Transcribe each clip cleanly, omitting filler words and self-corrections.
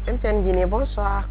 MTN Guinée, bonsoir.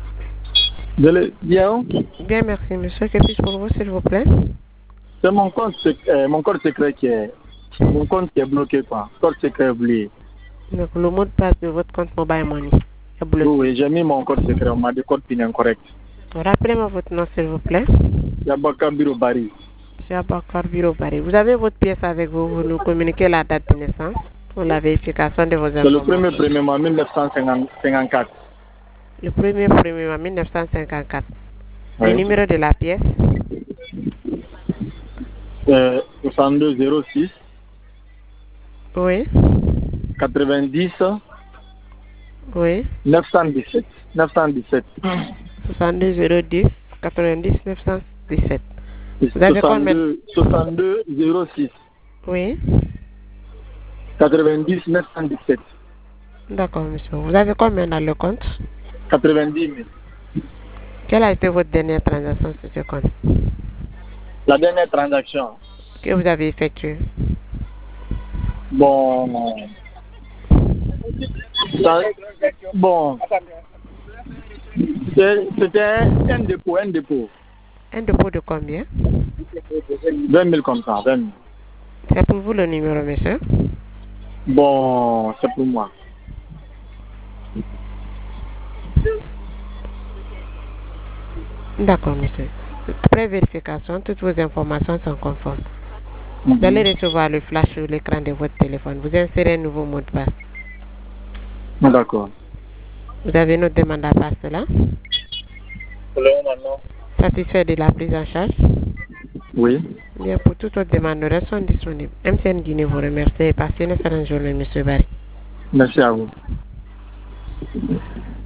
Bien. Bien, merci, monsieur. Que puis-je pour vous, s'il vous plaît? C'est mon compte secret qui est... Mon compte qui est bloqué, quoi. Code secret oublié. Donc, le mot de passe de votre compte Mobile Money est bloqué. Oui, j'ai mis mon code secret. On m'a dit code PIN incorrect. Rappelez-moi votre nom, s'il vous plaît. Yabaka Biro Bari. Yabaka Biro Bari. Vous avez votre pièce avec vous. Vous nous communiquez la date de naissance pour la vérification de vos informations. C'est le premier mois 1954. Le premier mois 1954. Oui. Le numéro de la pièce? 6206. Oui. 90. Oui. 917. 62 010 90 917. Vous avez combien? 6206. Oui. 90 917. D'accord, monsieur. Vous avez combien dans le compte? 90 000. Quelle a été votre dernière transaction sur ce compte? La dernière transaction que vous avez effectuée? Bon. C'était un dépôt. Un dépôt de combien? 20 000 comme ça, 20 000. C'est pour vous le numéro, monsieur? Bon, c'est pour moi. D'accord, monsieur. Après vérification, toutes vos informations sont conformes. Vous allez recevoir le flash sur l'écran de votre téléphone. Vous insérez un nouveau mot de passe. D'accord. Vous avez une autre demande à part cela? Satisfait de la prise en charge? Oui. Bien, pour toute autre demande, nous restons disponibles. MTN Guinée vous remercie et passez une excellente journée, monsieur Barry. Merci à vous.